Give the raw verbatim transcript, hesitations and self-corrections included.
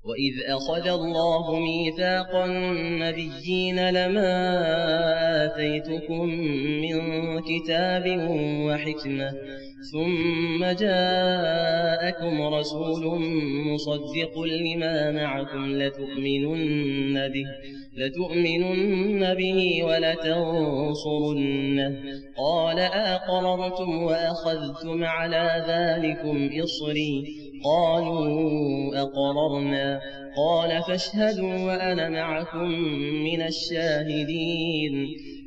وإذ أخذ الله ميثاق النبيين لما آتيتكم من كتاب وحكمة ثم جاءكم رسول مصدق لما معكم لتؤمنن به, لتؤمنن به ولتنصرنه قال أقررتم وأخذتم على ذلكم إصري قالوا أقررنا قال فاشهدوا وأنا معكم من الشاهدين